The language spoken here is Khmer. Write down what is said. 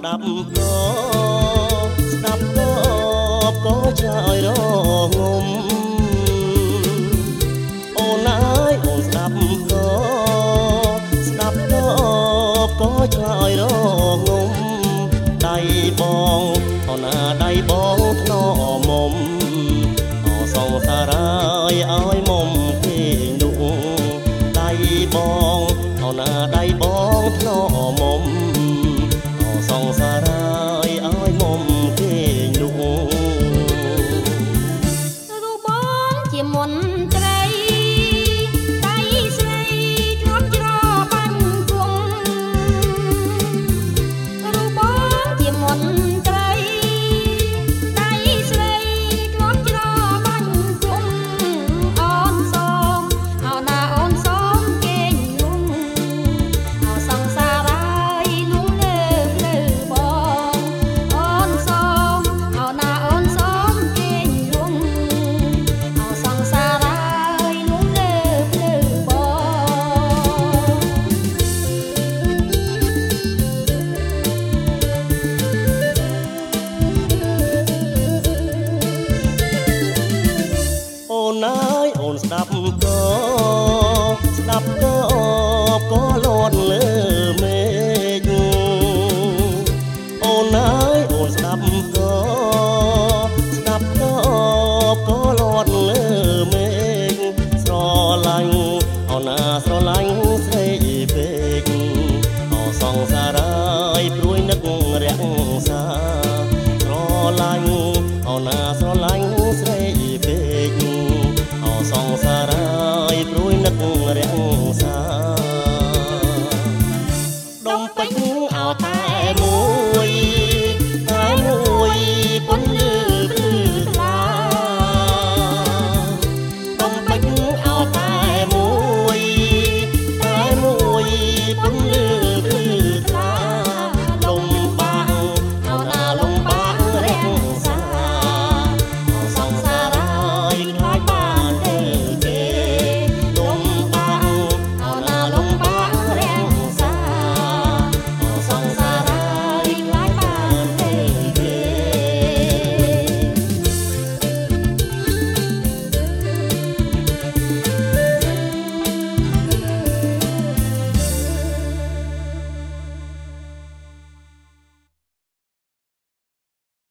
ដាប់ក៏ស្ដាប់ក៏ឆ្លើយរងំអូនអើយអូនស្ដាប់ក៏ស្ដាប់ក៏ឆ្លើយរងំដៃបងអូនណាដៃបងថ្នមមុំអសងសារឲ្យមុំគេនោះដៃបងអូនណាដៃបងថ្នមមុំសងសារឲ្យមុំគេនោះរូបបងជាមន្ត្រីដៃស្រីធ្លាប់ច្របាញ់គុំរូបបងជាមន្ត្រីដៃស្រីធ្លាប់ច្របាញ់គុំអូនសូមអោណាអូនសូមគេនោះអោសងសារនោះលើបងអូនសូមអោណាអូនសូមគេនោះអោសងសារនោះលើបងអូនអើយអូនស្ដាប់ក៏លាត់លើមេឃអូនអើយអូនស្ដាប់ក៏លាត់លើមេឃស្រឡាញ់អូនណាស្រឡាញ់ស្រីពេកអសងសារព្រួយនឹករក្សាស្រឡាញ់អូនណាស្រឡាញ់